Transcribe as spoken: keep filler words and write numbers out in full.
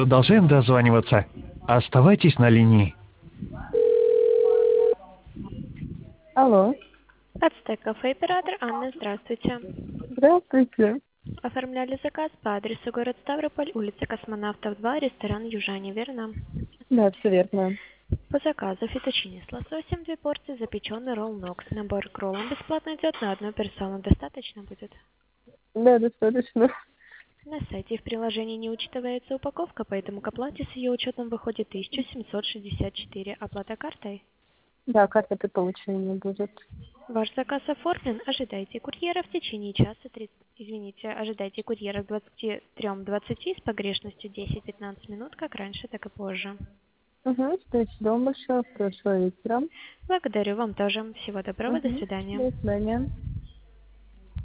Продолжаем дозваниваться. Оставайтесь на линии. Алло, Ацтек кафе оператор Анна, здравствуйте. здравствуйте. Оформляли заказ по адресу город Ставрополь, улица Космонавтов два, ресторан Южане, верно? Да, все верно. По заказу фетучини с лососем, две порции, запеченный ролл Нокс. Набор к роллам бесплатно идет на одну персону. Достаточно будет? Да, достаточно. На сайте и в приложении не учитывается упаковка, поэтому к оплате с ее учетом выходит тысяча семьсот шестьдесят четыре. Оплата картой? Да, карта при получении будет. Ваш заказ оформлен. Ожидайте курьера в течение часа тридцать. Извините, ожидайте курьера к двадцати трём двадцати с погрешностью десять-пятнадцать минут, как раньше, так и позже. Угу, спасибо вам большое. Хорошего вечера. Благодарю вам тоже. Всего доброго. До Угу, свидания. до свидания.